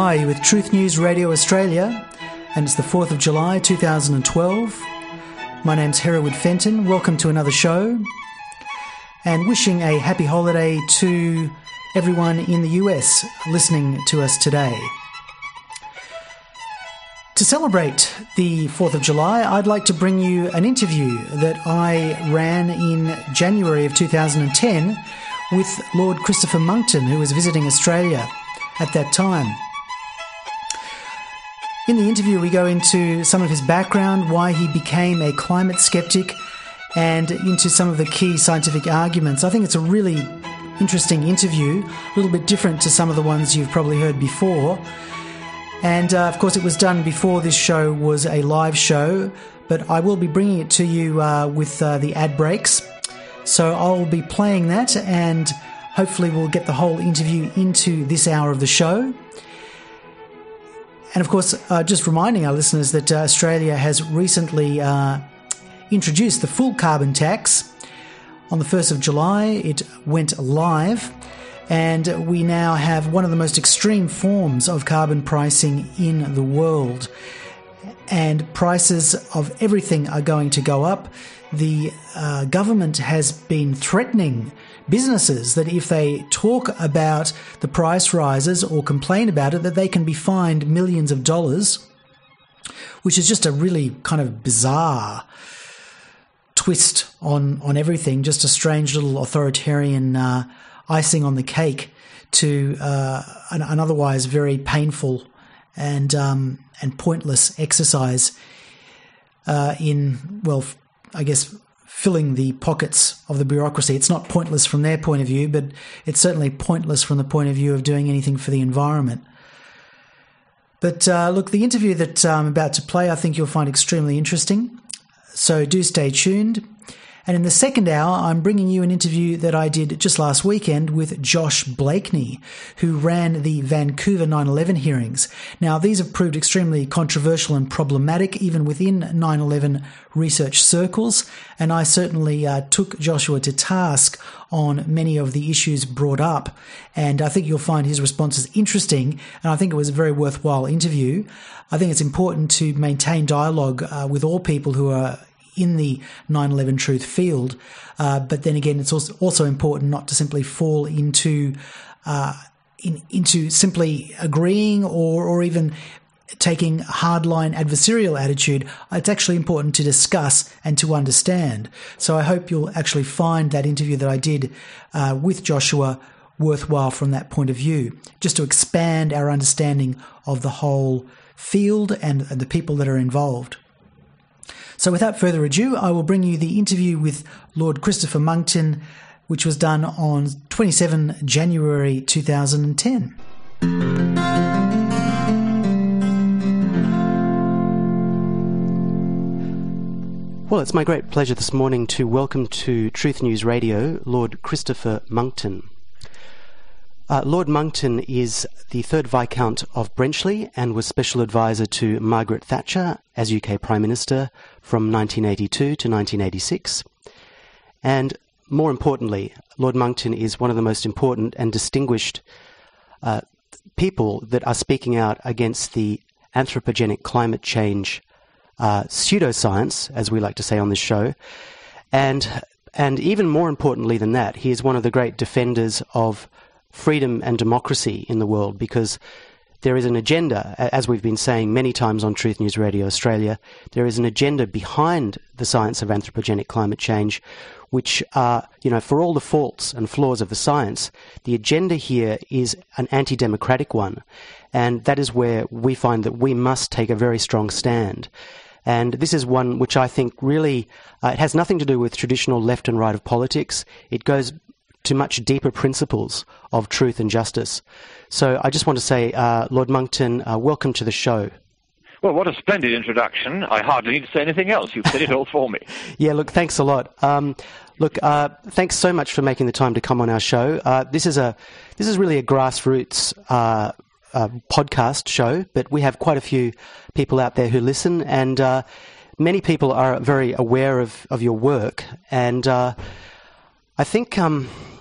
Hi, you're with Truth News Radio Australia, and it's the 4th of July 2012. My name's Hereward Fenton. Welcome to another show, and wishing a happy holiday to everyone in the US listening to us today. To celebrate the 4th of July, I'd like to bring you an interview that I ran in January of 2010 with Lord Christopher Monckton, who was visiting Australia at that time. In the interview, we go into some of his background, why he became a climate skeptic, and into some of the key scientific arguments. I think it's a really interesting interview, a little bit different to some of the ones you've probably heard before. And, of course, it was done before this show was a live show, but I will be bringing it to you with the ad breaks. So I'll be playing that, and hopefully we'll get the whole interview into this hour of the show. And, of course, just reminding our listeners that Australia has recently introduced the full carbon tax. On the 1st of July, it went live, and we now have one of the most extreme forms of carbon pricing in the world. And prices of everything are going to go up. The government has been threatening businesses that if they talk about the price rises or complain about it, that they can be fined millions of dollars, which is just a really kind of bizarre twist on everything, just a strange little authoritarian icing on the cake to an otherwise very painful and pointless exercise in, well, I guess, filling the pockets of the bureaucracy. It's not pointless from their point of view, but it's certainly pointless from the point of view of doing anything for the environment. But look, the interview that I'm about to play, I think you'll find extremely interesting. So do stay tuned. And in the second hour, I'm bringing you an interview that I did just last weekend with Josh Blakeney, who ran the Vancouver 9/11 hearings. Now, these have proved extremely controversial and problematic, even within 9/11 research circles, and I certainly took Joshua to task on many of the issues brought up, and I think you'll find his responses interesting, and I think it was a very worthwhile interview. I think it's important to maintain dialogue with all people who are in the 9/11 truth field, but then again, it's also important not to simply fall into simply agreeing or even taking hardline adversarial attitude. It's actually important to discuss and to understand. So I hope you'll actually find that interview that I did with Joshua worthwhile from that point of view, just to expand our understanding of the whole field and the people that are involved. So without further ado, I will bring you the interview with Lord Christopher Monckton, which was done on 27 January 2010. Well, it's my great pleasure this morning to welcome to Truth News Radio Lord Christopher Monckton. Lord Monckton is the 3rd Viscount of Brenchley and was Special Advisor to Margaret Thatcher as UK Prime Minister from 1982 to 1986. And more importantly, Lord Monckton is one of the most important and distinguished people that are speaking out against the anthropogenic climate change pseudoscience, as we like to say on this show. And even more importantly than that, he is one of the great defenders of freedom and democracy in the world, because there is an agenda, as we've been saying many times on Truth News Radio Australia, there is an agenda behind the science of anthropogenic climate change, which are, for all the faults and flaws of the science, the agenda here is an anti-democratic one. And that is where we find that we must take a very strong stand. And this is one which I think really, it has nothing to do with traditional left and right of politics. It goes to much deeper principles of truth and justice. So I just want to say, Lord Monckton, welcome to the show. Well, what a splendid introduction. I hardly need to say anything else. You've said it all for me. Yeah, look, thanks a lot. Thanks so much for making the time to come on our show. This is really a grassroots podcast show, but we have quite a few people out there who listen, and many people are very aware of your work. And I think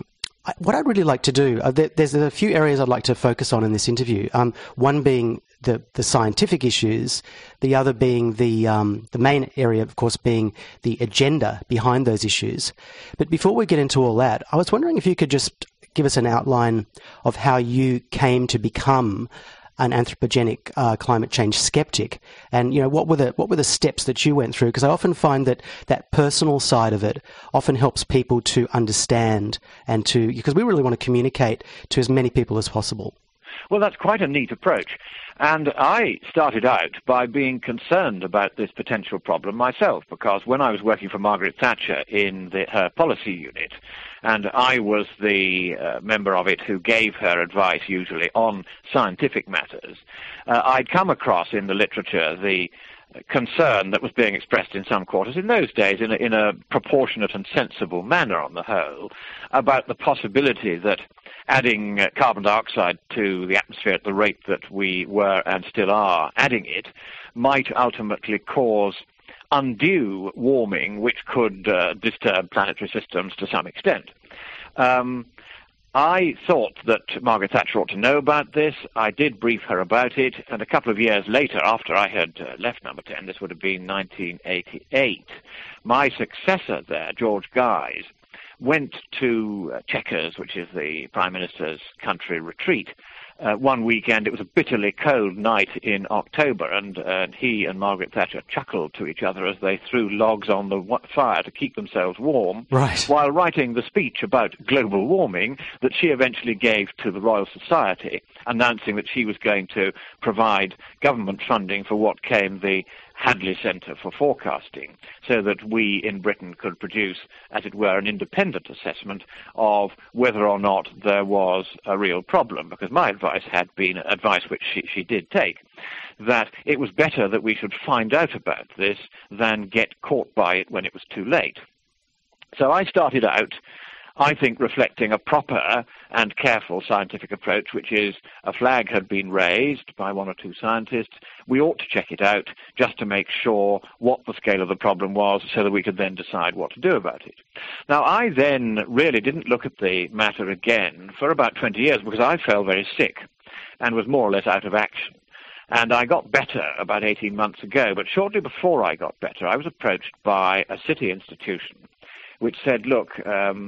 What I'd really like to do, there's a few areas I'd like to focus on in this interview. One being the scientific issues, the other being the main area, of course, being the agenda behind those issues. But before we get into all that, I was wondering if you could just give us an outline of how you came to become an anthropogenic climate change skeptic, and what were the steps that you went through? Because I often find that personal side of it often helps people to understand and because we really want to communicate to as many people as possible. Well, that's quite a neat approach. And I started out by being concerned about this potential problem myself, because when I was working for Margaret Thatcher in her policy unit, and I was the member of it who gave her advice usually on scientific matters, I'd come across in the literature the concern that was being expressed in some quarters in those days in a proportionate and sensible manner on the whole about the possibility that adding carbon dioxide to the atmosphere at the rate that we were and still are adding it might ultimately cause undue warming, which could disturb planetary systems to some extent. I thought that Margaret Thatcher ought to know about this. I did brief her about it, and a couple of years later, after I had left Number 10, this would have been 1988, my successor there, George Guyes, went to Chequers, which is the Prime Minister's country retreat, one weekend. It was a bitterly cold night in October, and he and Margaret Thatcher chuckled to each other as they threw logs on the fire to keep themselves warm, right, while writing the speech about global warming that she eventually gave to the Royal Society, announcing that she was going to provide government funding for what came the Hadley Centre for Forecasting, so that we in Britain could produce, as it were, an independent assessment of whether or not there was a real problem, because my advice had been advice which she did take, that it was better that we should find out about this than get caught by it when it was too late. So I started out, I think, reflecting a proper and careful scientific approach, which is a flag had been raised by one or two scientists. We ought to check it out just to make sure what the scale of the problem was so that we could then decide what to do about it. Now, I then really didn't look at the matter again for about 20 years because I fell very sick and was more or less out of action. And I got better about 18 months ago, but shortly before I got better, I was approached by a city institution which said, look,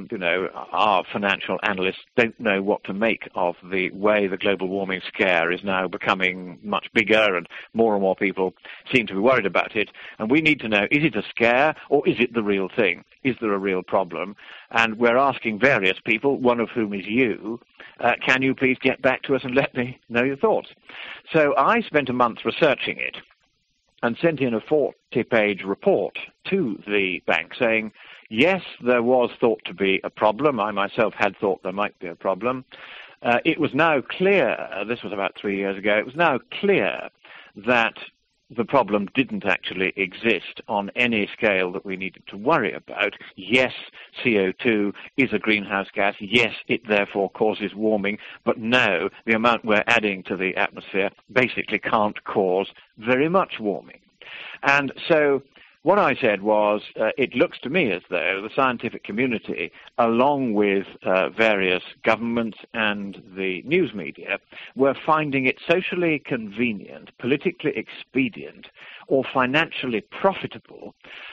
our financial analysts don't know what to make of the way the global warming scare is now becoming much bigger and more people seem to be worried about it. And we need to know, is it a scare or is it the real thing? Is there a real problem? And we're asking various people, one of whom is you, can you please get back to us and let me know your thoughts? So I spent a month researching it and sent in a 40-page report to the bank saying, yes, there was thought to be a problem. I myself had thought there might be a problem. It was now clear, this was about 3 years ago, it was now clear that the problem didn't actually exist on any scale that we needed to worry about. Yes, CO2 is a greenhouse gas. Yes, it therefore causes warming. But no, the amount we're adding to the atmosphere basically can't cause very much warming. And so what I said was, it looks to me as though the scientific community, along with various governments and the news media, were finding it socially convenient, politically expedient, or financially profitable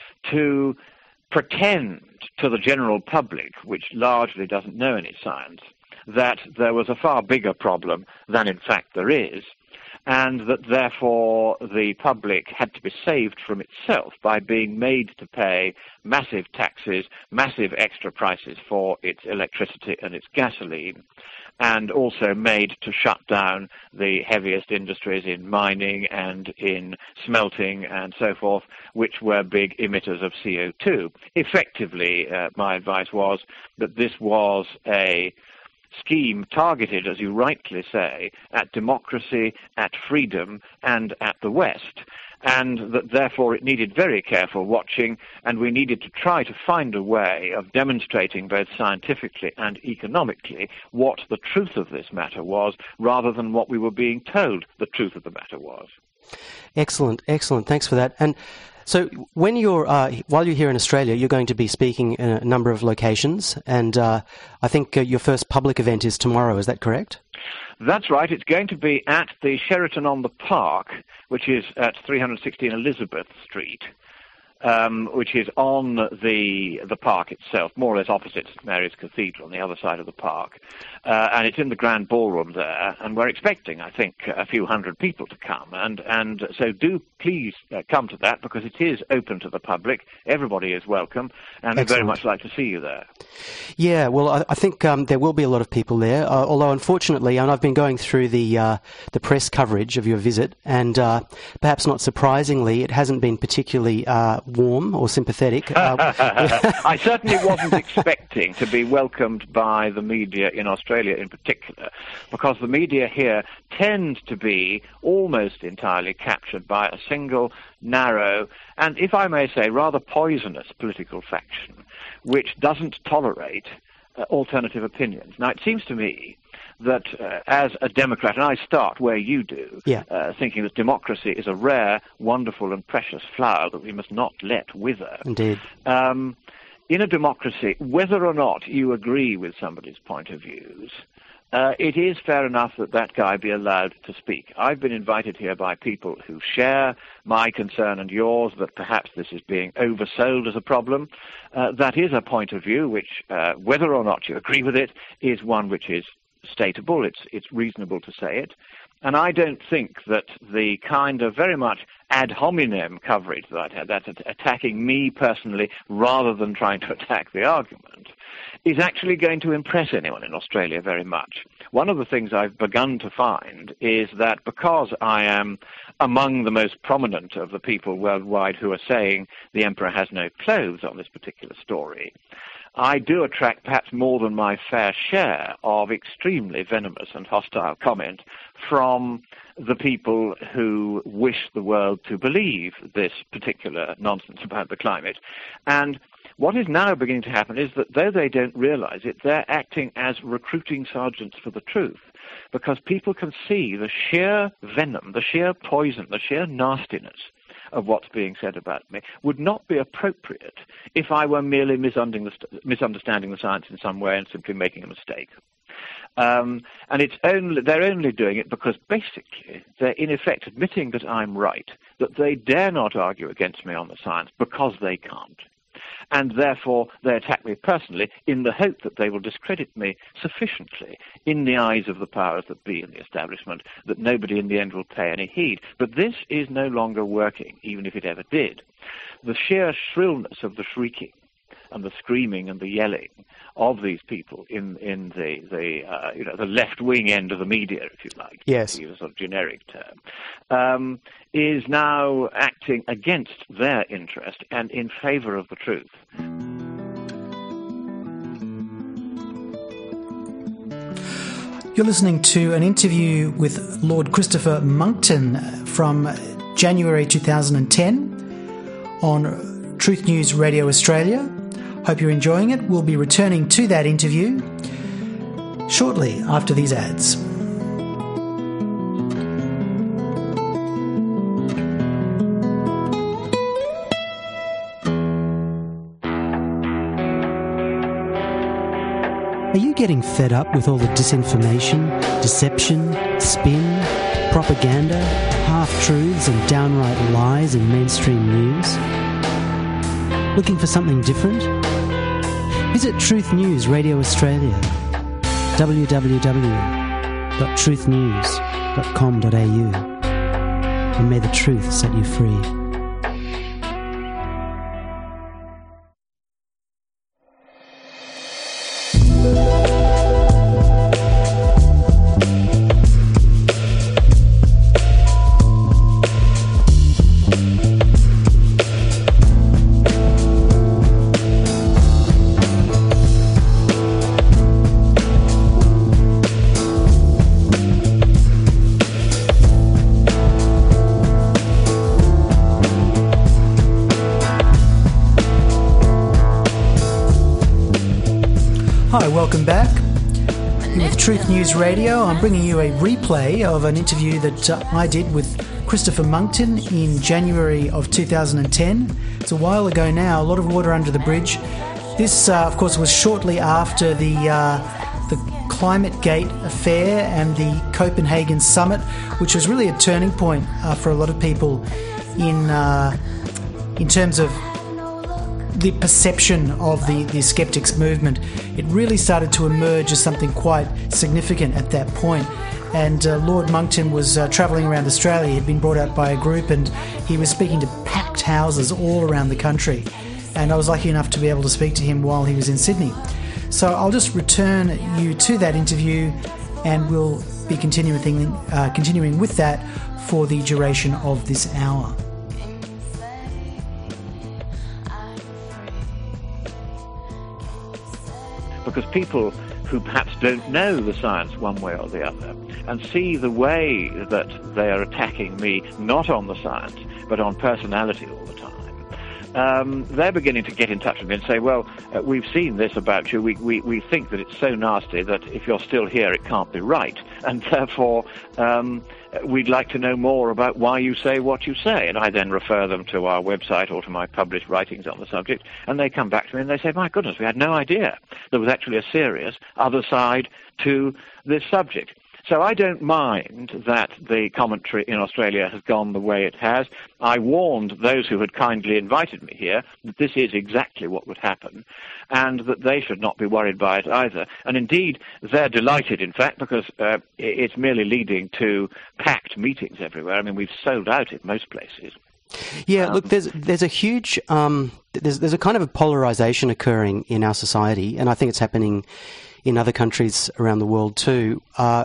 to pretend to the general public, which largely doesn't know any science, that there was a far bigger problem than in fact there is, and that therefore the public had to be saved from itself by being made to pay massive taxes, massive extra prices for its electricity and its gasoline, and also made to shut down the heaviest industries in mining and in smelting and so forth, which were big emitters of CO2. Effectively, my advice was that this was a scheme targeted, as you rightly say, at democracy, at freedom, and at the West, and that therefore it needed very careful watching, and we needed to try to find a way of demonstrating both scientifically and economically what the truth of this matter was, rather than what we were being told the truth of the matter was. Excellent, excellent. Thanks for that. And So when while you're here in Australia, you're going to be speaking in a number of locations, and I think your first public event is tomorrow. Is that correct? That's right. It's going to be at the Sheraton on the Park, which is at 316 Elizabeth Street, which is on the park itself, more or less opposite St Mary's Cathedral on the other side of the park. And it's in the Grand Ballroom there, and we're expecting, I think, a few hundred people to come. And so do please come to that, because it is open to the public. Everybody is welcome, and we'd very much like to see you there. Yeah, well, I think there will be a lot of people there, although unfortunately, and I've been going through the press coverage of your visit, and perhaps not surprisingly, it hasn't been particularly warm or sympathetic. I certainly wasn't expecting to be welcomed by the media in Australia in particular, because the media here tends to be almost entirely captured by a single, narrow, and, if I may say, rather poisonous political faction, which doesn't tolerate alternative opinions. Now, it seems to me that as a Democrat, and I start where you do, thinking that democracy is a rare, wonderful, and precious flower that we must not let wither. Indeed. In a democracy, whether or not you agree with somebody's point of views, it is fair enough that that guy be allowed to speak. I've been invited here by people who share my concern and yours that perhaps this is being oversold as a problem. That is a point of view which, whether or not you agree with it, is one which is stateable. It's reasonable to say it. And I don't think that the kind of very much ad hominem coverage that I had, that's attacking me personally rather than trying to attack the argument, is actually going to impress anyone in Australia very much. One of the things I've begun to find is that because I am among the most prominent of the people worldwide who are saying the emperor has no clothes on this particular story, I do attract perhaps more than my fair share of extremely venomous and hostile comment from the people who wish the world to believe this particular nonsense about the climate. And what is now beginning to happen is that though they don't realize it, they're acting as recruiting sergeants for the truth, because people can see the sheer venom, the sheer poison, the sheer nastiness of what's being said about me would not be appropriate if I were merely misunderstanding the science in some way and simply making a mistake. And they're only doing it because basically they're in effect admitting that I'm right, that they dare not argue against me on the science because they can't. And therefore they attack me personally in the hope that they will discredit me sufficiently in the eyes of the powers that be in the establishment that nobody in the end will pay any heed. But this is no longer working, even if it ever did. The sheer shrillness of the shrieking and the screaming and the yelling of these people in the left-wing end of the media, if you like, yes, to use a sort of generic term, is now acting against their interest and in favor of the truth. You're listening to an interview with Lord Christopher Monckton from January 2010 on Truth News Radio Australia. Hope you're enjoying it. We'll be returning to that interview shortly after these ads. Are you getting fed up with all the disinformation, deception, spin, propaganda, half-truths and downright lies in mainstream news? Looking for something different? Visit Truth News Radio Australia, www.truthnews.com.au, and may the truth set you free. Hi, welcome back. With Truth News Radio, I'm bringing you a replay of an interview that I did with Christopher Monckton in January of 2010. It's a while ago now, a lot of water under the bridge. This, of course, was shortly after the Climate Gate affair and the Copenhagen summit, which was really a turning point for a lot of people in terms of the perception of the skeptics movement. It really started to emerge as something quite significant at that point. And Lord Monckton was travelling around Australia. He'd been brought out by a group and he was speaking to packed houses all around the country. And I was lucky enough to be able to speak to him while he was in Sydney. So I'll just return you to that interview and we'll be continuing with that for the duration of this hour. Because people who perhaps don't know the science one way or the other and see the way that they are attacking me, not on the science, but on personality all the time, they're beginning to get in touch with me and say, well, we've seen this about you. We think that it's so nasty that if you're still here, it can't be right. And therefore, we'd like to know more about why you say what you say. And I then refer them to our website or to my published writings on the subject, and they come back to me and they say, my goodness, we had no idea there was actually a serious other side to this subject. So I don't mind that the commentary in Australia has gone the way it has. I warned those who had kindly invited me here that this is exactly what would happen and that they should not be worried by it either. And indeed, they're delighted, in fact, because it's merely leading to packed meetings everywhere. I mean, we've sold out in most places. Yeah, look, there's a huge, there's a kind of a polarization occurring in our society, and I think it's happening in other countries around the world too.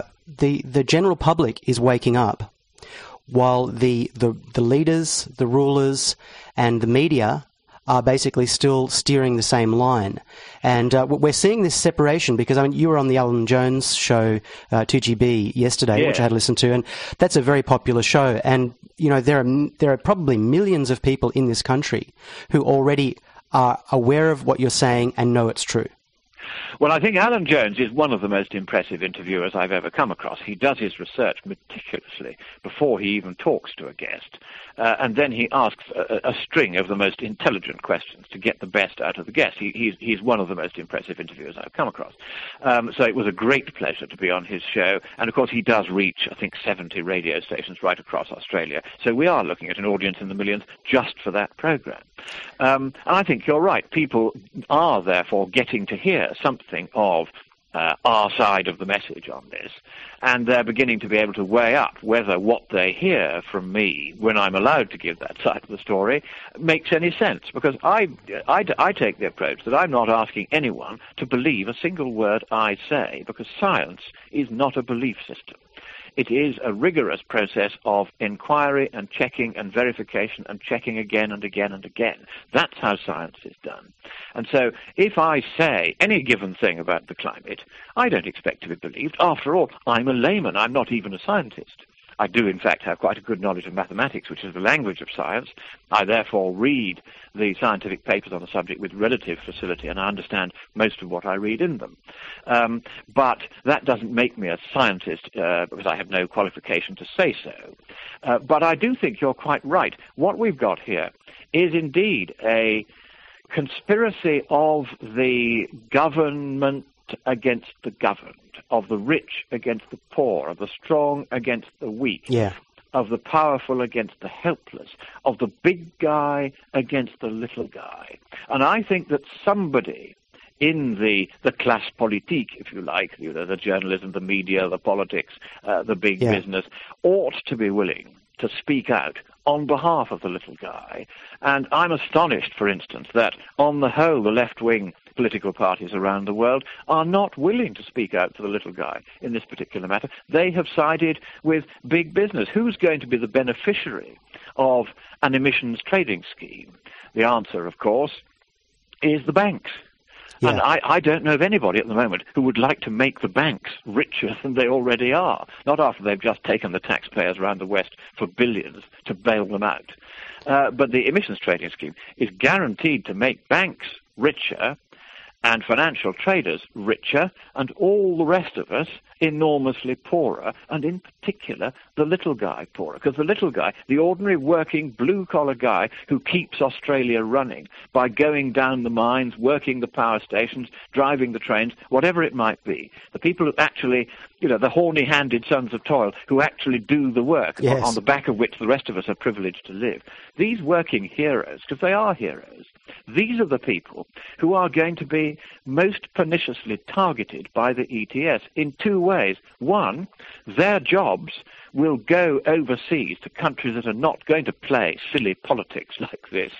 The general public is waking up, while the leaders, the rulers, and the media are basically still steering the same line. And we're seeing this separation because, I mean, you were on the Alan Jones show, 2GB, yesterday, which I had listened to, and that's a very popular show. And, you know, there are probably millions of people in this country who already are aware of what you're saying and know it's true. Well, I think Alan Jones is one of the most impressive interviewers I've ever come across. He does his research meticulously before he even talks to a guest. And then he asks a string of the most intelligent questions to get the best out of the guest. He's one of the most impressive interviewers I've come across. So it was a great pleasure to be on his show. And, of course, he does reach, I think, 70 radio stations right across Australia. So we are looking at an audience in the millions just for that program. And I think you're right. People are, therefore, getting to hear something of our side of the message on this, and they're beginning to be able to weigh up whether what they hear from me when I'm allowed to give that side of the story makes any sense, because I take the approach that I'm not asking anyone to believe a single word I say, because science is not a belief system. It is a rigorous process of inquiry and checking and verification and checking again and again and again. That's how science is done. And so if I say any given thing about the climate, I don't expect to be believed. After all, I'm a layman. I'm not even a scientist. I do, in fact, have quite a good knowledge of mathematics, which is the language of science. I therefore read the scientific papers on the subject with relative facility, and I understand most of what I read in them. But that doesn't make me a scientist, because I have no qualification to say so. But I do think you're quite right. What we've got here is indeed a conspiracy of the government against the governed, of the rich against the poor, of the strong against the weak, of the powerful against the helpless, of the big guy against the little guy. And I think that somebody in the classe politique, if you like, the journalism, the media, the politics, the big business, ought to be willing to speak out on behalf of the little guy. And I'm astonished, for instance, that on the whole, the left-wing political parties around the world are not willing to speak out for the little guy in this particular matter. They have sided with big business. Who's going to be the beneficiary of an emissions trading scheme? The answer, of course, is the banks. Yeah. And I don't know of anybody at the moment who would like to make the banks richer than they already are, not after they've just taken the taxpayers around the West for billions to bail them out. But the emissions trading scheme is guaranteed to make banks richer, and financial traders richer, and all the rest of us enormously poorer, and in particular the little guy poorer. Because the little guy, the ordinary working blue-collar guy who keeps Australia running by going down the mines, working the power stations, driving the trains, whatever it might be, the people who actually, the horny-handed sons of toil who actually do the work, yes, on the back of which the rest of us are privileged to live. These working heroes, because they are heroes, these are the people who are going to be most perniciously targeted by the ETS in two ways. One, their jobs will go overseas to countries that are not going to play silly politics like this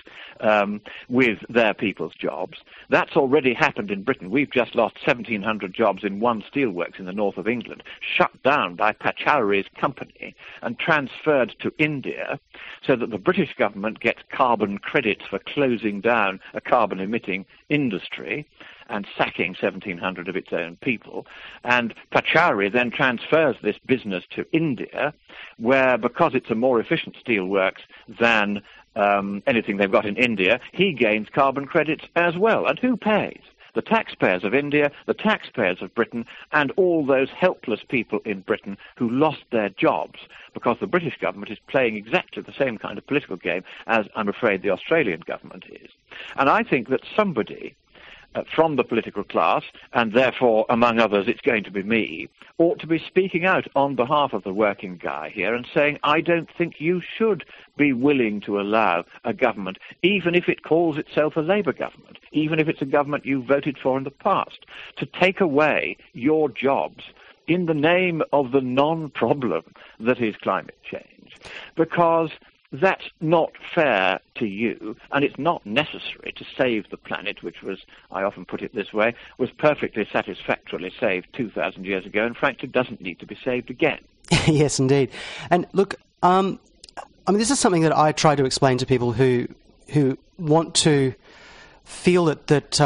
with their people's jobs. That's already happened in Britain. We've just lost 1,700 jobs in one steelworks in the north of England, shut down by Pachauri's company and transferred to India so that the British government gets carbon credits for closing down a carbon-emitting industry and sacking 1,700 of its own people. And Pachauri then transfers this business to India, where, because it's a more efficient steelworks than anything they've got in India, he gains carbon credits as well. And who pays? The taxpayers of India, the taxpayers of Britain, and all those helpless people in Britain who lost their jobs because the British government is playing exactly the same kind of political game as, I'm afraid, the Australian government is. And I think that somebody from the political class, and therefore, among others, it's going to be me, ought to be speaking out on behalf of the working guy here and saying, I don't think you should be willing to allow a government, even if it calls itself a Labour government, even if it's a government you voted for in the past, to take away your jobs in the name of the non-problem that is climate change. Because that's not fair to you, and it's not necessary to save the planet, which was, I often put it this way, was perfectly satisfactorily saved 2,000 years ago, and frankly doesn't need to be saved again. Yes, indeed. And look, this is something that I try to explain to people who want to feel that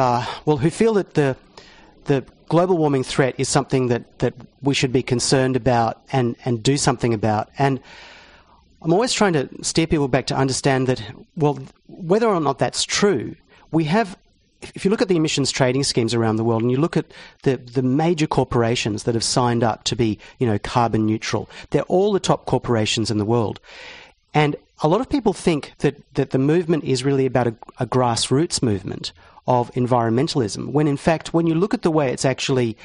the global warming threat is something that we should be concerned about and do something about. And I'm always trying to steer people back to understand that, well, whether or not that's true, we have, if you look at the emissions trading schemes around the world and you look at the major corporations that have signed up to be, carbon neutral, they're all the top corporations in the world. And a lot of people think that the movement is really about a grassroots movement of environmentalism, when in fact, when you look at the way it's actually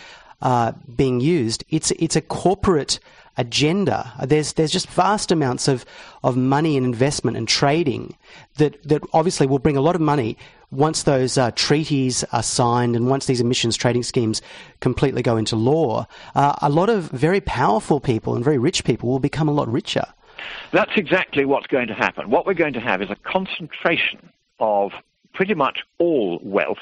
being used, it's a corporate agenda. There's just vast amounts of money and investment and trading that obviously will bring a lot of money once those treaties are signed and once these emissions trading schemes completely go into law. A lot of very powerful people and very rich people will become a lot richer. That's exactly what's going to happen. What we're going to have is a concentration of pretty much all wealth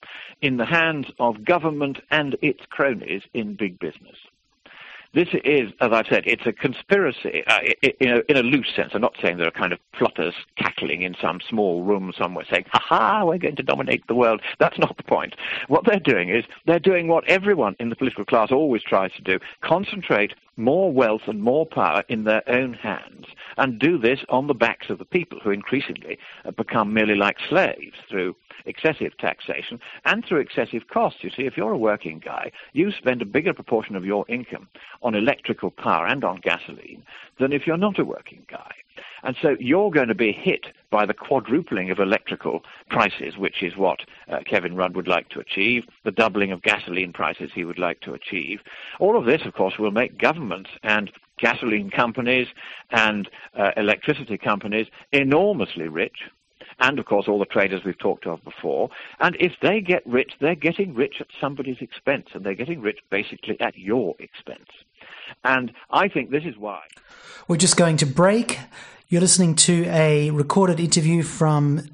in the hands of government and its cronies in big business. This is, as I've said, it's a conspiracy in a loose sense. I'm not saying there are kind of plotters cackling in some small room somewhere saying, ha-ha, we're going to dominate the world. That's not the point. What they're doing is they're doing what everyone in the political class always tries to do, concentrate more wealth and more power in their own hands, and do this on the backs of the people who increasingly become merely like slaves through excessive taxation and through excessive costs. You see, if you're a working guy, you spend a bigger proportion of your income on electrical power and on gasoline than if you're not a working guy. And so you're going to be hit by the quadrupling of electrical prices, which is what Kevin Rudd would like to achieve, the doubling of gasoline prices he would like to achieve. All of this, of course, will make governments and gasoline companies and electricity companies enormously rich, and, of course, all the traders we've talked of before. And if they get rich, they're getting rich at somebody's expense, and they're getting rich basically at your expense. And I think this is why. We're just going to break. You're listening to a recorded interview from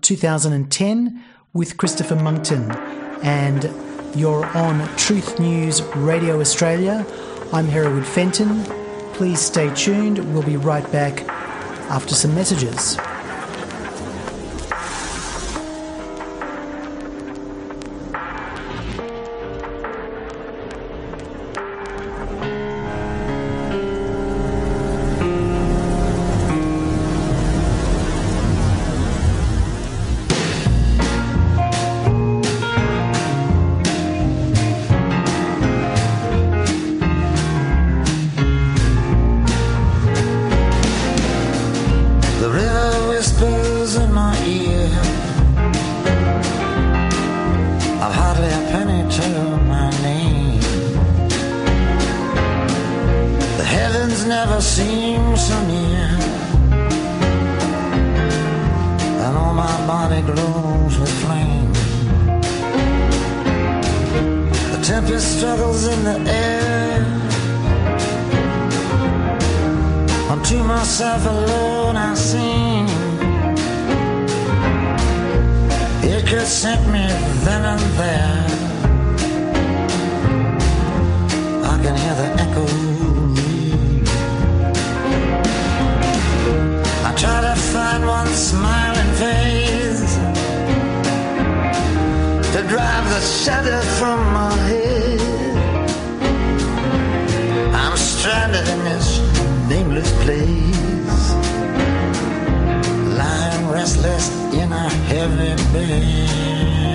2010 with Christopher Monckton, and you're on Truth News Radio Australia. I'm Hereward Fenton. Please stay tuned. We'll be right back after some messages. shadow seems so near, and all my body glows with flame. The tempest struggles in the air. Unto myself alone I sing. It could sink me then and there. I can hear the echo ring. I try to find one smiling face to drive the shadow from my head. I'm stranded in this nameless place, lying restless in a heavy bed.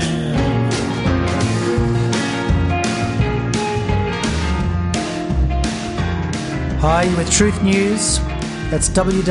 Hi, you're with Truth News. That's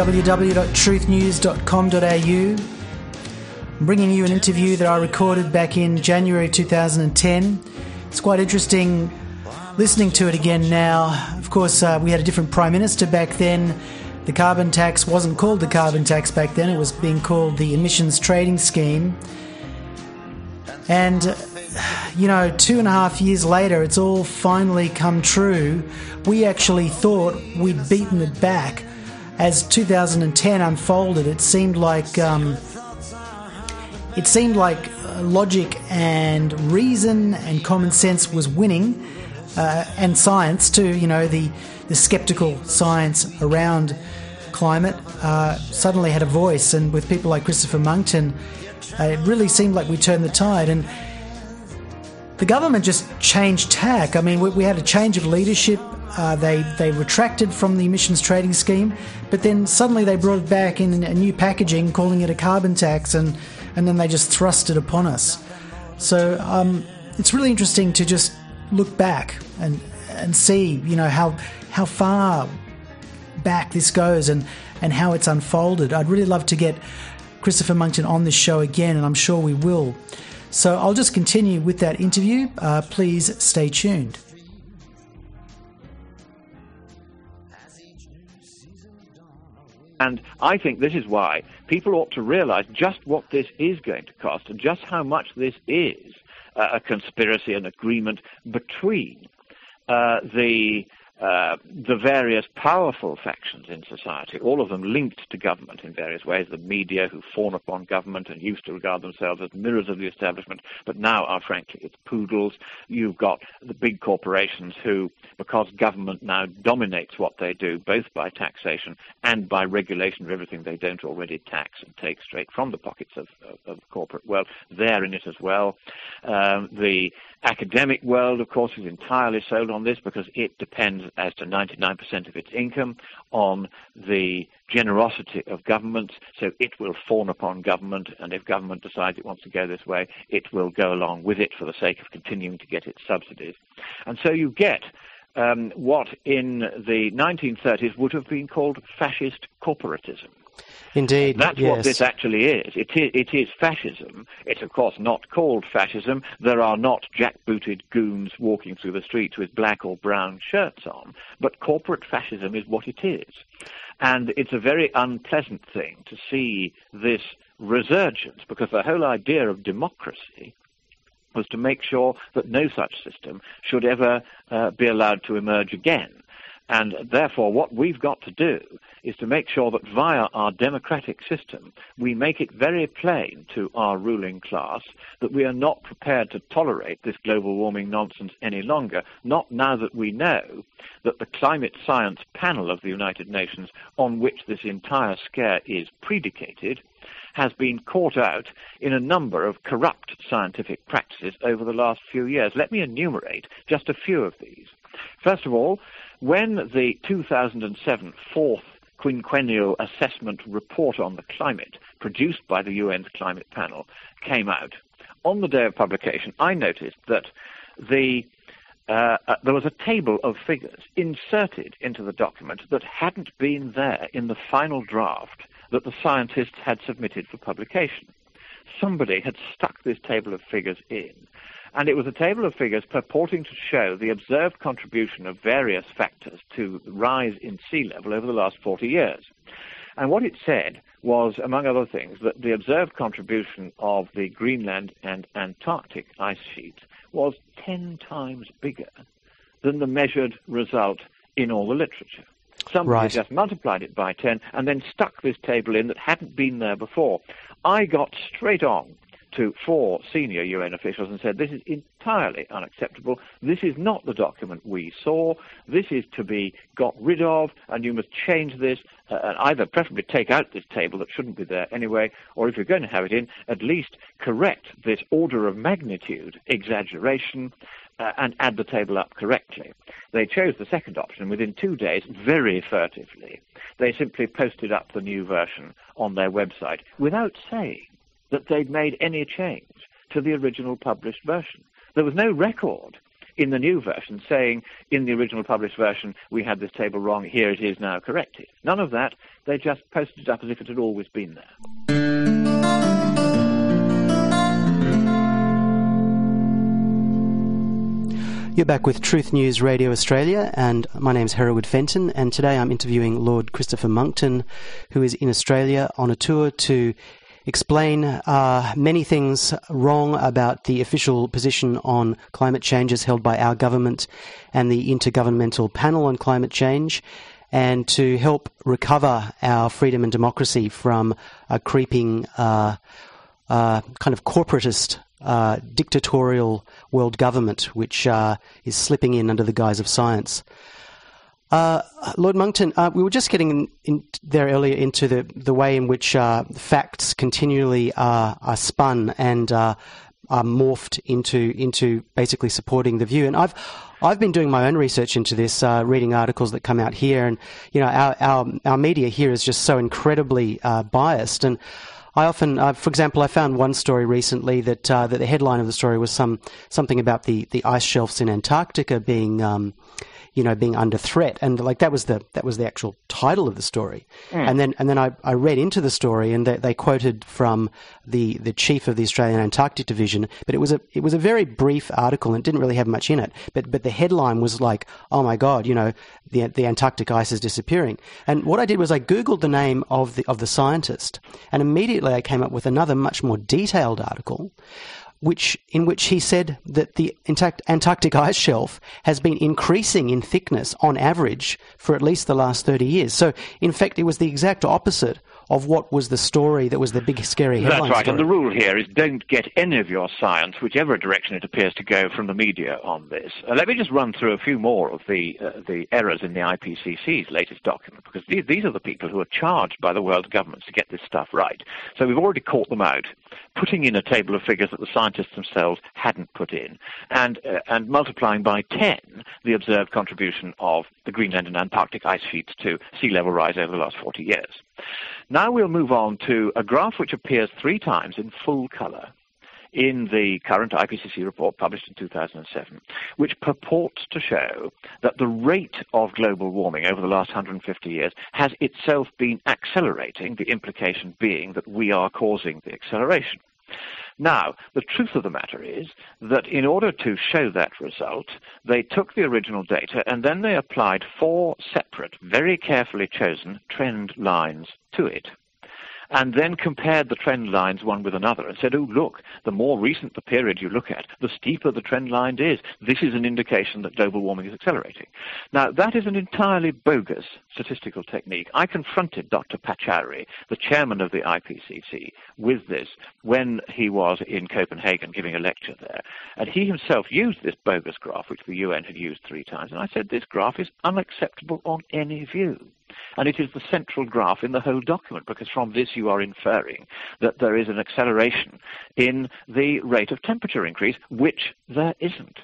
www.truthnews.com.au. I'm bringing you an interview that I recorded back in January 2010. It's quite interesting listening to it again now. Of course, we had a different Prime Minister back then. The carbon tax wasn't called the carbon tax back then. It was being called the Emissions Trading Scheme. And, 2.5 years later, it's all finally come true. We actually thought we'd beaten it back. As 2010 unfolded, it seemed like logic and reason and common sense was winning, and science too. The skeptical science around climate suddenly had a voice, and with people like Christopher Monckton, it really seemed like we turned the tide. And the government just changed tack. I mean, we had a change of leadership. They retracted from the emissions trading scheme, but then suddenly they brought it back in a new packaging, calling it a carbon tax, and then they just thrust it upon us. So it's really interesting to just look back and see, how far back this goes and how it's unfolded. I'd really love to get Christopher Monckton on this show again, and I'm sure we will. So I'll just continue with that interview. Please stay tuned. And I think this is why people ought to realize just what this is going to cost and just how much this is a conspiracy, an agreement between the various powerful factions in society, all of them linked to government in various ways. The media, who fawn upon government and used to regard themselves as mirrors of the establishment, but now are frankly its poodles. You've got the big corporations who, because government now dominates what they do, both by taxation and by regulation of everything they don't already tax and take straight from the pockets of the corporate world, they're in it as well. The academic world, of course, is entirely sold on this because it depends as to 99% of its income on the generosity of governments, so it will fawn upon government, and if government decides it wants to go this way, it will go along with it for the sake of continuing to get its subsidies. And so you get what in the 1930s would have been called fascist corporatism. Indeed, that's yes. what this actually is. It is fascism. It's, of course, not called fascism. There are not jackbooted goons walking through the streets with black or brown shirts on, but corporate fascism is what it is. And it's a very unpleasant thing to see this resurgence, because the whole idea of democracy was to make sure that no such system should ever be allowed to emerge again. And therefore, what we've got to do is to make sure that via our democratic system, we make it very plain to our ruling class that we are not prepared to tolerate this global warming nonsense any longer, not now that we know that the climate science panel of the United Nations, on which this entire scare is predicated, has been caught out in a number of corrupt scientific practices over the last few years. Let me enumerate just a few of these. First of all, when the 2007 fourth quinquennial assessment report on the climate, produced by the UN's climate panel, came out, on the day of publication, I noticed that there was a table of figures inserted into the document that hadn't been there in the final draft that the scientists had submitted for publication. Somebody had stuck this table of figures in, And it was a table of figures purporting to show the observed contribution of various factors to the rise in sea level over the last 40 years. And what it said was, among other things, that the observed contribution of the Greenland and Antarctic ice sheets was 10 times bigger than the measured result in all the literature. Somebody just multiplied it by 10 and then stuck this table in that hadn't been there before. I got straight on to 4 senior UN officials and said, this is entirely unacceptable. This is not the document we saw. This is to be got rid of, and you must change this, and either preferably take out this table that shouldn't be there anyway, or if you're going to have it in, at least correct this order of magnitude exaggeration and add the table up correctly. They chose the second option. Within 2 days, very furtively, they simply posted up the new version on their website without saying that they'd made any change to the original published version. There was no record in the new version saying, in the original published version, we had this table wrong, here it is now corrected. None of that. They just posted it up as if it had always been there. You're back with Truth News Radio Australia, and my name's Hereward Fenton, and today I'm interviewing Lord Christopher Monckton, who is in Australia on a tour to explain many things wrong about the official position on climate change as held by our government and the Intergovernmental Panel on Climate Change, and to help recover our freedom and democracy from a creeping kind of corporatist dictatorial world government which is slipping in under the guise of science. Lord Monckton, we were just getting in there earlier into the way in which facts continually are spun and are morphed into basically supporting the view. And I've been doing my own research into this, reading articles that come out here, and our media here is just so incredibly biased. And I often, for example, I found one story recently that the headline of the story was something about the ice shelves in Antarctica being under threat, and like that was the actual title of the story. And then I read into the story, and they quoted from the chief of the Australian Antarctic Division, but it was a very brief article and it didn't really have much in it. But the headline was like, oh my God, the Antarctic ice is disappearing. And what I did was I Googled the name of the scientist, and immediately I came up with another much more detailed article, in which he said that the Antarctic ice shelf has been increasing in thickness on average for at least the last 30 years. So, in fact, it was the exact opposite of what was the story that was the big, scary headline That's right, story. And the rule here is don't get any of your science, whichever direction it appears to go, from the media on this. Let me just run through a few more of the errors in the IPCC's latest document, because these are the people who are charged by the world governments to get this stuff right. So we've already caught them out, putting in a table of figures that the scientists themselves hadn't put in, and multiplying by 10 the observed contribution of the Greenland and Antarctic ice sheets to sea level rise over the last 40 years. Now we'll move on to a graph which appears 3 times in full colour in the current IPCC report published in 2007, which purports to show that the rate of global warming over the last 150 years has itself been accelerating, the implication being that we are causing the acceleration. Now, the truth of the matter is that in order to show that result, they took the original data and then they applied 4 separate, very carefully chosen trend lines to it, and then compared the trend lines one with another and said, oh, look, the more recent the period you look at, the steeper the trend line is. This is an indication that global warming is accelerating. Now, that is an entirely bogus statistical technique. I confronted Dr. Pachauri, the chairman of the IPCC, with this when he was in Copenhagen giving a lecture there. And he himself used this bogus graph, which the UN had used 3 times. And I said, this graph is unacceptable on any view. And it is the central graph in the whole document, because from this you are inferring that there is an acceleration in the rate of temperature increase, which there isn't.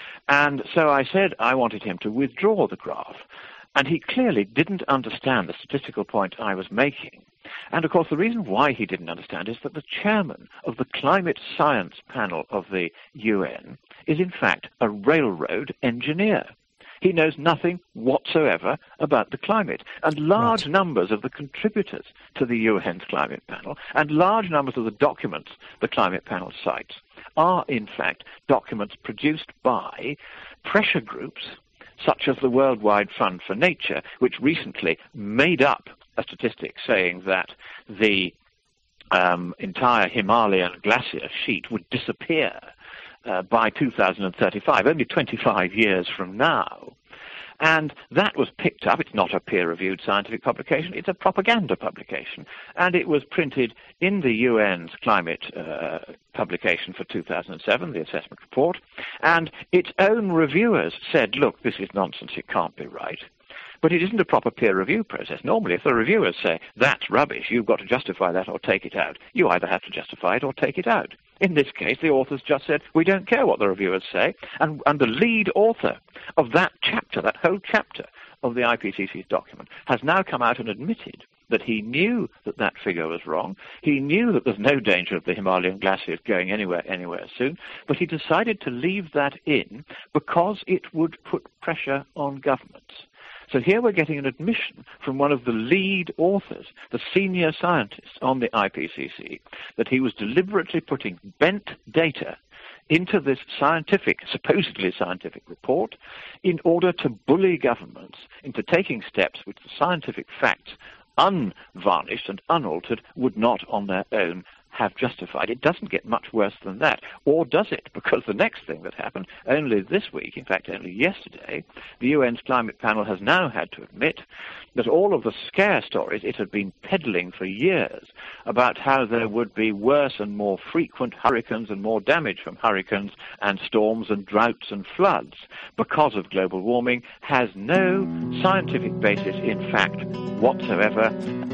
And so I said I wanted him to withdraw the graph. And he clearly didn't understand the statistical point I was making. And, of course, the reason why he didn't understand is that the chairman of the Climate Science Panel of the UN is, in fact, a railroad engineer. He knows nothing whatsoever about the climate. And large numbers of the contributors to the UN's climate panel and large numbers of the documents the climate panel cites are in fact documents produced by pressure groups such as the Worldwide Fund for Nature, which recently made up a statistic saying that the entire Himalayan glacier sheet would disappear by 2035, only 25 years from now. And that was picked up. It's not a peer-reviewed scientific publication. It's a propaganda publication. And it was printed in the UN's climate publication for 2007, the assessment report. And its own reviewers said, look, this is nonsense. It can't be right. But it isn't a proper peer review process. Normally, if the reviewers say, that's rubbish, you've got to justify that or take it out, you either have to justify it or take it out. In this case, the authors just said, we don't care what the reviewers say. And the lead author of that chapter, that whole chapter of the IPCC's document, has now come out and admitted that he knew that that figure was wrong. He knew that there's no danger of the Himalayan glaciers going anywhere soon, but he decided to leave that in because it would put pressure on governments. So here we're getting an admission from one of the lead authors, the senior scientists on the IPCC, that he was deliberately putting bent data into this supposedly scientific report in order to bully governments into taking steps which the scientific facts, unvarnished and unaltered, would not on their own have justified. It doesn't get much worse than that, or does it? Because the next thing that happened only this week, in fact only yesterday, the UN's climate panel has now had to admit that all of the scare stories it had been peddling for years about how there would be worse and more frequent hurricanes and more damage from hurricanes and storms and droughts and floods because of global warming has no scientific basis in fact whatsoever.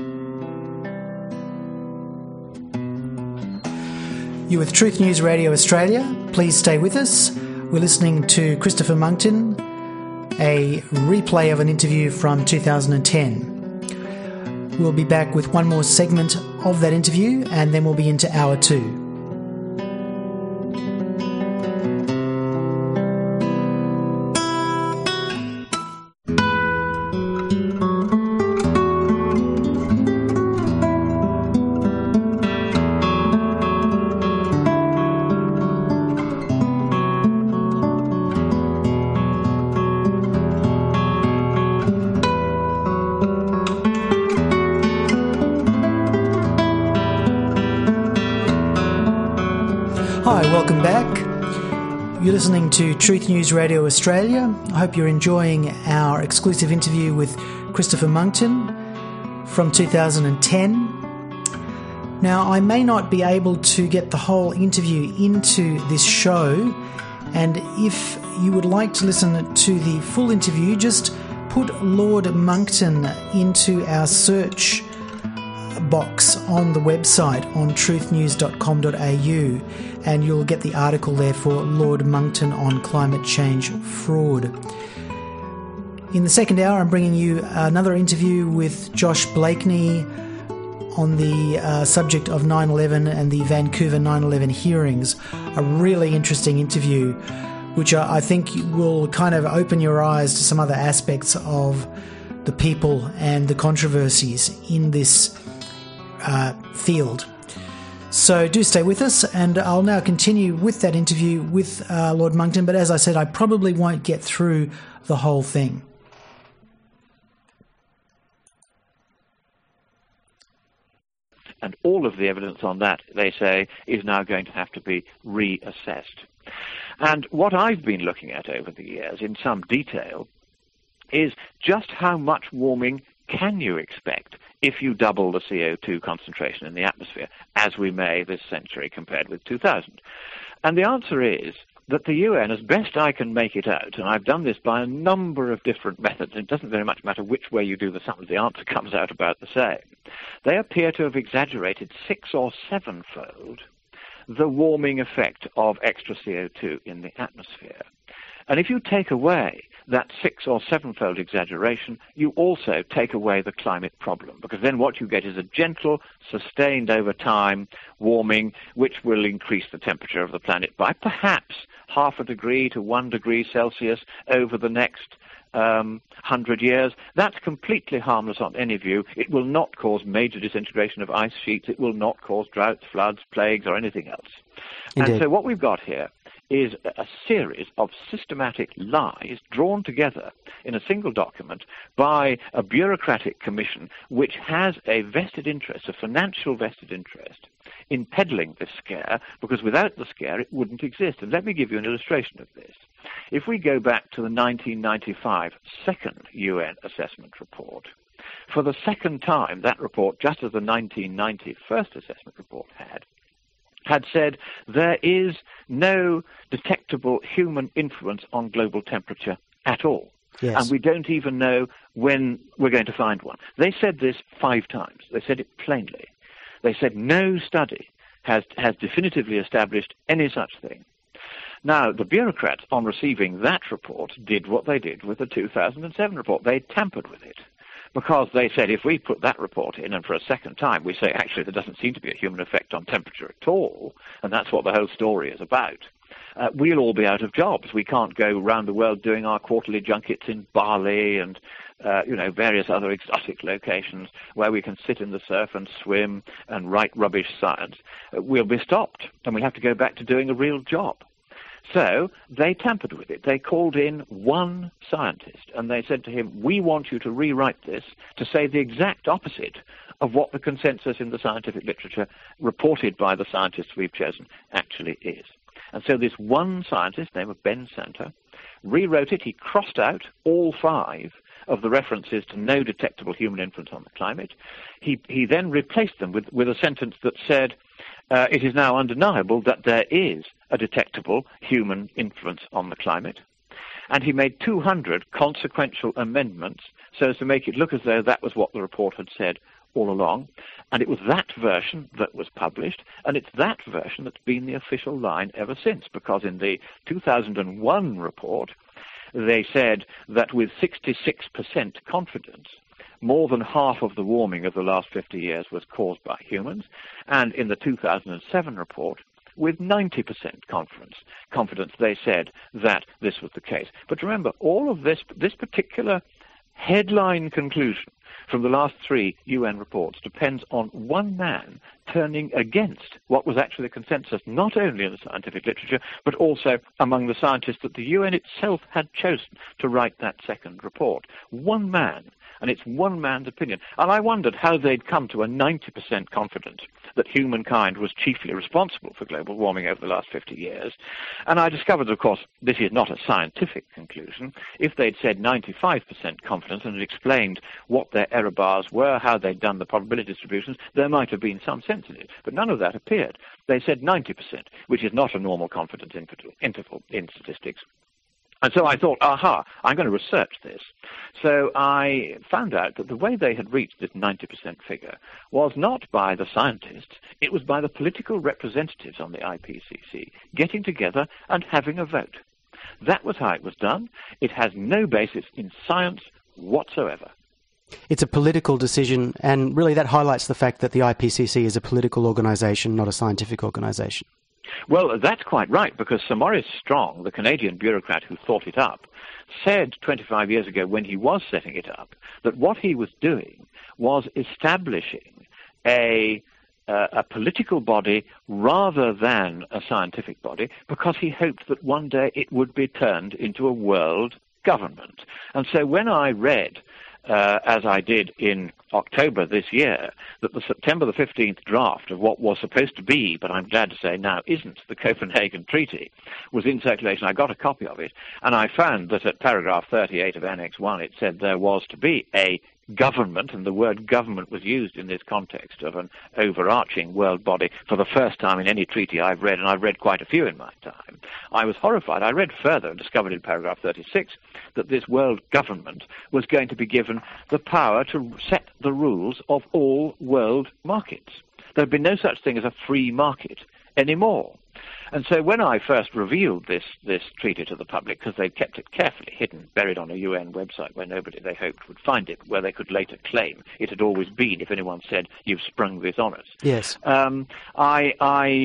You're with Truth News Radio Australia. Please stay with us. We're listening to Christopher Monckton, a replay of an interview from 2010. We'll be back with one more segment of that interview, and then we'll be into hour 2. Hi, welcome back. You're listening to Truth News Radio Australia. I hope you're enjoying our exclusive interview with Christopher Monckton from 2010. Now, I may not be able to get the whole interview into this show, and if you would like to listen to the full interview, just put Lord Monckton into our search box on the website on truthnews.com.au, and you'll get the article there for Lord Monckton on climate change fraud. In the second hour, I'm bringing you another interview with Josh Blakeney on the subject of 9/11 and the Vancouver 9/11 hearings. A really interesting interview, which I think will kind of open your eyes to some other aspects of the people and the controversies in this field. So do stay with us, and I'll now continue with that interview with Lord Monckton, but as I said, I probably won't get through the whole thing. And all of the evidence on that, they say, is now going to have to be reassessed. And what I've been looking at over the years in some detail is just how much warming can you expect if you double the CO2 concentration in the atmosphere, as we may this century compared with 2000? And the answer is that the UN, as best I can make it out, and I've done this by a number of different methods, and it doesn't very much matter which way you do the sum, the answer comes out about the same. They appear to have exaggerated 6- or 7-fold the warming effect of extra CO2 in the atmosphere. And if you take away that 6- or 7-fold exaggeration, you also take away the climate problem, because then what you get is a gentle, sustained over time warming, which will increase the temperature of the planet by perhaps 0.5 degree to 1 degree Celsius over the next 100 years. That's completely harmless on any view. It will not cause major disintegration of ice sheets. It will not cause droughts, floods, plagues, or anything else. Indeed. And so what we've got here is a series of systematic lies drawn together in a single document by a bureaucratic commission which has a vested interest, a financial vested interest, in peddling this scare, because without the scare it wouldn't exist. And let me give you an illustration of this. If we go back to the 1995 second UN assessment report, for the second time that report, just as the 1990 first assessment report had said there is no detectable human influence on global temperature at all. Yes. And we don't even know when we're going to find one. They said this 5 times. They said it plainly. They said no study has definitively established any such thing. Now, the bureaucrats, on receiving that report, did what they did with the 2007 report. They tampered with it, because they said if we put that report in and for a second time we say actually there doesn't seem to be a human effect on temperature at all, and that's what the whole story is about, we'll all be out of jobs. We can't go around the world doing our quarterly junkets in Bali and various other exotic locations where we can sit in the surf and swim and write rubbish science. We'll be stopped, and we'll have to go back to doing a real job. So they tampered with it. They called in one scientist, and they said to him, we want you to rewrite this to say the exact opposite of what the consensus in the scientific literature reported by the scientists we've chosen actually is. And so this one scientist, named Ben Santer, rewrote it. He crossed out all 5 of the references to no detectable human influence on the climate. He then replaced them with a sentence that said, it is now undeniable that there is a detectable human influence on the climate. And he made 200 consequential amendments so as to make it look as though that was what the report had said all along. And it was that version that was published, and it's that version that's been the official line ever since, because in the 2001 report, they said that with 66% confidence, more than half of the warming of the last 50 years was caused by humans, and in the 2007 report, with 90% confidence, they said that this was the case. But remember, all of this particular headline conclusion from the last 3 UN reports depends on one man turning against what was actually the consensus, not only in the scientific literature, but also among the scientists that the UN itself had chosen to write that second report. One man, and it's one man's opinion. And I wondered how they'd come to a 90% confidence that humankind was chiefly responsible for global warming over the last 50 years. And I discovered, of course, this is not a scientific conclusion. If they'd said 95% confidence and had explained what their error bars were, how they'd done the probability distributions, there might have been some sense in it. But none of that appeared. They said 90%, which is not a normal confidence interval in statistics. And so I thought, aha, I'm going to research this. So I found out that the way they had reached this 90% figure was not by the scientists, it was by the political representatives on the IPCC getting together and having a vote. That was how it was done. It has no basis in science whatsoever. It's a political decision, and really that highlights the fact that the IPCC is a political organisation, not a scientific organisation. Well, that's quite right, because Sir Maurice Strong, the Canadian bureaucrat who thought it up, said 25 years ago when he was setting it up that what he was doing was establishing a political body rather than a scientific body, because he hoped that one day it would be turned into a world government. And so when I read, as I did in October this year, that the September the 15th draft of what was supposed to be, but I'm glad to say now isn't, the Copenhagen Treaty, was in circulation. I got a copy of it, and I found that at paragraph 38 of Annex 1 it said there was to be a government, and the word government was used in this context of an overarching world body for the first time in any treaty I've read, and I've read quite a few in my time. I was horrified. I read further and discovered in paragraph 36 that this world government was going to be given the power to set the rules of all world markets. There had been no such thing as a free market anymore. And so when I first revealed this treaty to the public, because they'd kept it carefully hidden, buried on a UN website where nobody, they hoped, would find it, where they could later claim it had always been if anyone said, "You've sprung this on us." Yes. I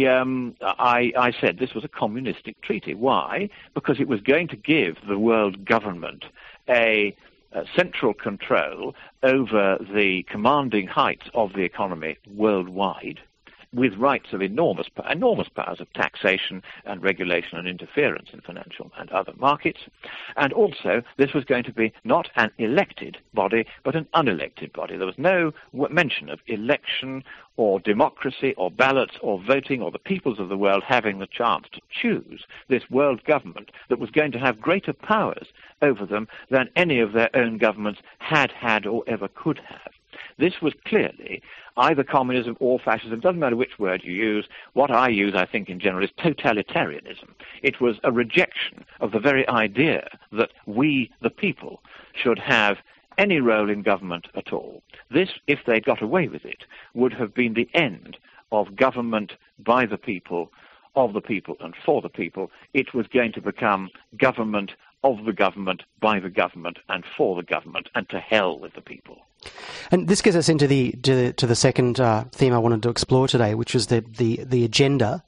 said this was a communistic treaty. Why? Because it was going to give the world government a central control over the commanding heights of the economy worldwide, with rights of enormous powers of taxation and regulation and interference in financial and other markets. And also, this was going to be not an elected body, but an unelected body. There was no mention of election or democracy or ballots or voting or the peoples of the world having the chance to choose this world government that was going to have greater powers over them than any of their own governments had or ever could have. This was clearly either communism or fascism. It doesn't matter which word you use. What I use, I think, in general, is totalitarianism. It was a rejection of the very idea that we, the people, should have any role in government at all. This, if they'd got away with it, would have been the end of government by the people, of the people, and for the people. It was going to become government of the government, by the government, and for the government, and to hell with the people. And this gets us into the second theme I wanted to explore today, which was the agenda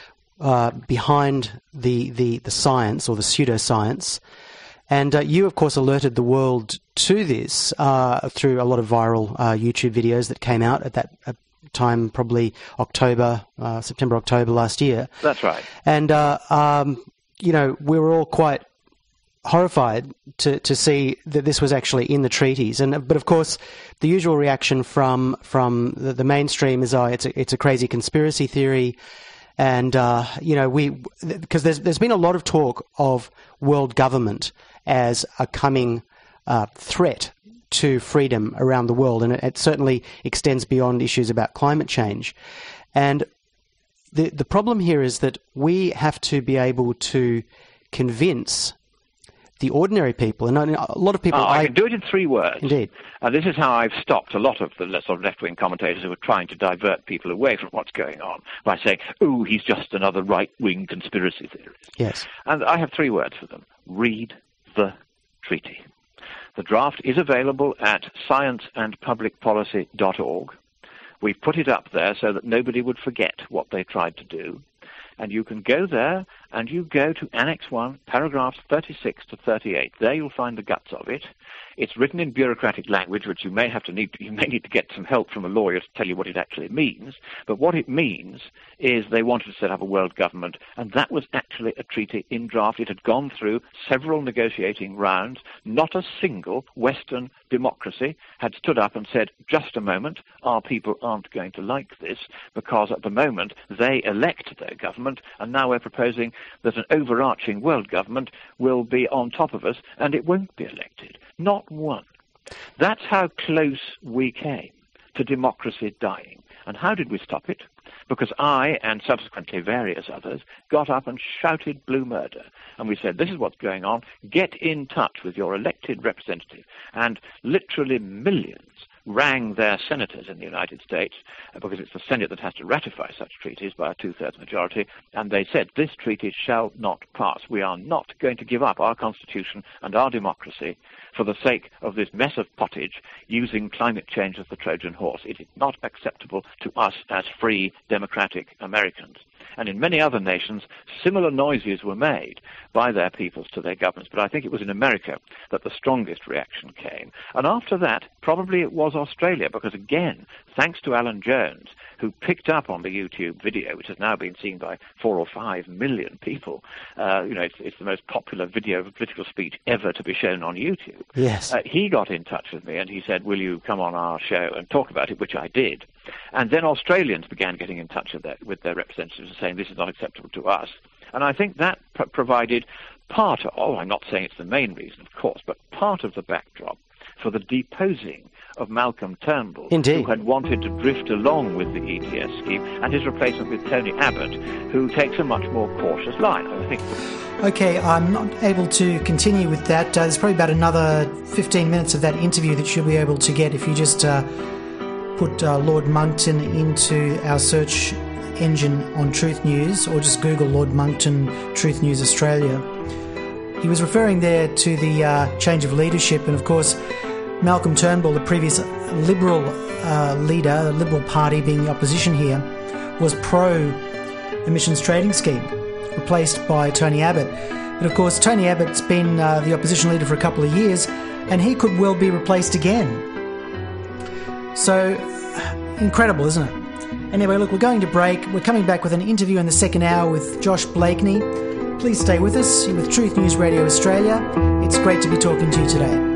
behind the science or the pseudoscience. And you, of course, alerted the world to this through a lot of viral YouTube videos that came out at that time, probably September, October last year. That's right. And, we were all quite horrified to see that this was actually in the treaties. But of course, the usual reaction from the mainstream is, it's a crazy conspiracy theory. And, because there's been a lot of talk of world government as a coming threat to freedom around the world. And it certainly extends beyond issues about climate change. And the problem here is that we have to be able to convince the ordinary people, and a lot of people... I can do it in 3 words. Indeed. This is how I've stopped a lot of the sort of left-wing commentators who are trying to divert people away from what's going on by saying, "Oh, he's just another right-wing conspiracy theorist." Yes. And I have 3 words for them. Read the treaty. The draft is available at scienceandpublicpolicy.org. We've put it up there so that nobody would forget what they tried to do. And you can go there, and you go to Annex 1, paragraphs 36 to 38. There you'll find the guts of it. It's written in bureaucratic language, which you may need to get some help from a lawyer to tell you what it actually means. But what it means is they wanted to set up a world government, and that was actually a treaty in draft. It had gone through several negotiating rounds. Not a single Western democracy had stood up and said, "Just a moment, our people aren't going to like this," because at the moment they elect their government, and now we're proposing that an overarching world government will be on top of us, and it won't be elected. Not one. That's how close we came to democracy dying. And how did we stop it? Because I, and subsequently various others, got up and shouted blue murder. And we said, this is what's going on. Get in touch with your elected representative. And literally millions rang their senators in the United States, because it's the Senate that has to ratify such treaties by a 2/3 majority, and they said, this treaty shall not pass. We are not going to give up our Constitution and our democracy for the sake of this mess of pottage using climate change as the Trojan horse. It is not acceptable to us as free, democratic Americans. And in many other nations, similar noises were made by their peoples to their governments. But I think it was in America that the strongest reaction came. And after that, probably it was Australia, because again, thanks to Alan Jones, who picked up on the YouTube video, which has now been seen by 4 or 5 million people. It's the most popular video of political speech ever to be shown on YouTube. Yes. He got in touch with me and he said, will you come on our show and talk about it, which I did. And then Australians began getting in touch with their representatives and saying this is not acceptable to us. And I think that provided part of, I'm not saying it's the main reason, of course, but part of the backdrop for the deposing of Malcolm Turnbull, Indeed. who had wanted to drift along with the ETS scheme, and his replacement with Tony Abbott, who takes a much more cautious line, I think. Okay, I'm not able to continue with that. There's probably about another 15 minutes of that interview that you'll be able to get if you just put Lord Monckton into our search engine on Truth News, or just Google Lord Monckton Truth News Australia. He was referring there to the change of leadership, and of course Malcolm Turnbull, the previous Liberal leader, the Liberal Party being the opposition here, was pro-emissions trading scheme, replaced by Tony Abbott. But of course Tony Abbott's been the opposition leader for a couple of years, and he could well be replaced again. So, incredible, isn't it? Anyway, look, we're going to break. We're coming back with an interview in the second hour with Josh Blakeney. Please stay with us. You're with Truth News Radio Australia. It's great to be talking to you today.